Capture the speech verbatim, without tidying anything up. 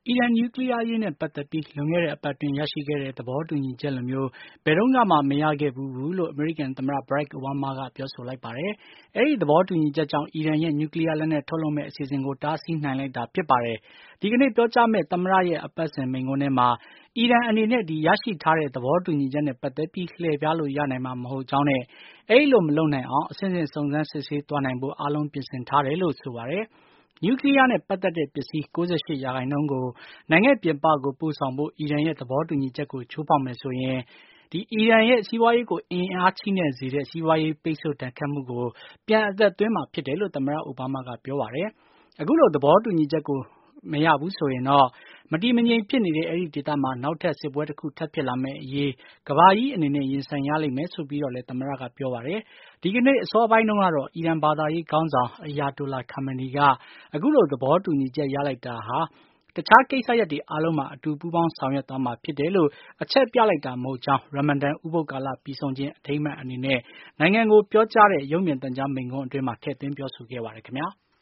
အီရန်နျူကလ িয়ারရေးနဲ့ပတ်သက်ပြီးလွန်ခဲ့တဲ့အပတ်တွင်းရရှိခဲ့တဲ့သဘောတူညီချက်လိုမျိုးဘယ်တော့မှမရခဲ့ဘူးလို့အမေရိကန်သမ္မတ Barack Obama ကပြောဆိုလိုက်ပါတယ်။ အဲဒီသဘောတူညီချက်ကြောင့်အီရန်ရဲ့နျူကလ িয়ারလက်နက်ထုတ်လုပ်မယ့်အစီအစဉ်ကိုတားဆီးနိုင်လိုက်တာဖြစ်ပါတယ်။ ဒီကနေ့ပြောကြားမယ့်သမ္မတရဲ့အပတ်စဉ်မိန့်ခွန်းထဲမှာအီရန်အနေနဲ့ရရှိထားတဲ့သဘောတူညီချက်နဲ့ပတ်သက်ပြီးလှည့်ဖြားလို့ရနိုင်မှာမဟုတ်ကြောင်းနဲ့အဲဒီလိုမလုပ်နိုင်အောင်အဆင့်ဆင့်စုံစမ်းစစ်ဆေးသွားနိုင်ဖို့အားလုံးပြင်ဆင်ထားတယ်လို့ဆိုပါတယ်။ နျူကလ িয়ারနဲ့ပတ်သက်တဲ့ပစ္စည်း ၉၈ ရာခိုင်နှုန်းကိုနိုင်ငံပြင်ပကိုပို့ဆောင်ဖို့အီရန်ရဲ့သဘောတူညီချက်ကိုချိုးဖောက်မယ်ဆိုရင်အီရန်ရဲ့စီးပွားရေးကိုအင်အားချည့်နဲ့စေတဲ့စီးပွားရေးပိတ်ဆို့ဒဏ်ခတ်မှုကိုပြန်အသက်သွင်းမှာဖြစ်တယ်လို့သမ္မတအိုဘားမားကပြောပါတယ်။ အခုလိုသဘောတူညီချက်ကိုမရဘူးဆိုရင်တော့မတည်မငြိမ်ဖြစ်နေတဲ့အဲဒီဒေသမှာနောက်ထပ်စစ်ပွဲတခုထပ်ဖြစ်လာမယ့်အရေးကမ္ဘာကြီးအနေနဲ့ရင်ဆိုင်ရလိမ့်မယ်ဆိုပြီးတော့လည်းသမ္မတကပြောပါတယ်။ ဒီကနေ့အစောပိုင်းတုန်းကတော့အီရန်ဘာသာရေးခေါင်းဆောင် Ayatollah Khamenei ကအခုလိုသဘောတူညီချက်ရလိုက်တာဟာတခြားကိစ္စရပ်တွေအားလုံးမှာအတူပူးပေါင်းဆောင်ရွက်သွားမှာဖြစ်တယ်လို့အချက်ပြလိုက်တာမဟုတ်ကြောင်း ရမ္မဒန်ဥပုသ်ကာလပြီးဆုံးခြင်းအထိမ်းအမှတ်အနေနဲ့နိုင်ငံကိုပြောကြားတဲ့ရုပ်မြင်သံကြားမိန့်ခွန်းအတွင်းမှာထည့်သွင်းပြောဆိုခဲ့ပါတယ်ခင်ဗျာ။